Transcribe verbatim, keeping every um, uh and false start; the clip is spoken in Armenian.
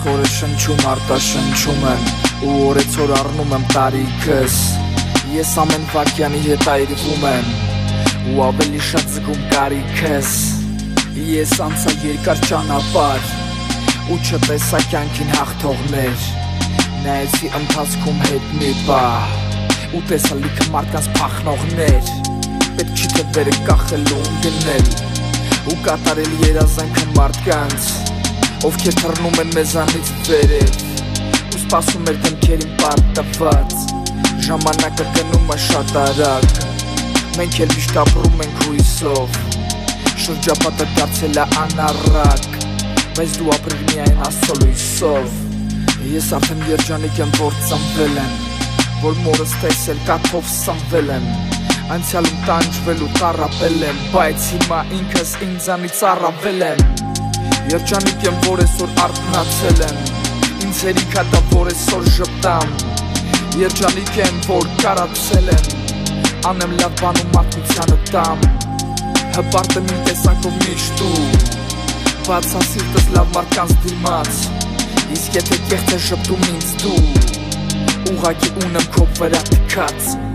խորը շնչում արտաշնչում եմ ու օրեցօր առնում եմ տարիքս Ես ամեն վարկյանի հետ այրվում եմ ու ավելի շատ զգում կարիքս Ես անցա երկար ճանապարհ ու չտեսա կյանքին հաղթողներ Նայեցի ընթացքում հետ մի պահ ու տեսա լիքը մարդկանց փախնողներ Պետք չի թե վերը կախել ու գնել ու կատարել երազանքը մարդկանց Ովքեր թռնում են մեզանից վերև ու սպասում էր դեմքերին պարտված Ժամանակը գնում է շատ արագ Մենք էլ միշտ ապրում ենք հույսով Շրջապատը դարձել է անառակ Բայց դու ապրիր միայն Աստծո լույսով Ես արդեն երջանիկ եմ, որ ծնվել եմ Որ մորս տեսել կաթով սնվել եմ Անցյալում տանջվել ու տառապել եմ Բայց հիմա ինքս ինձանից առավել եմ Երջանիկ եմ, որ այսօր արթնացել եմ Ինձ հերիք ա դա, որ այսօր ժպտամ Երջանիկ եմ, որ կարացել եմ Անեմ լավ բան ու մարդկությանը տամ Հպարտ եմ իմ տեսանքով միշտ ու Բացա սիրտս լավ մարդկանց դիմաց Իսկ եթե կեղծ է ժպտում ինձ դու Ուղղակի ունեմ քո վրա թքած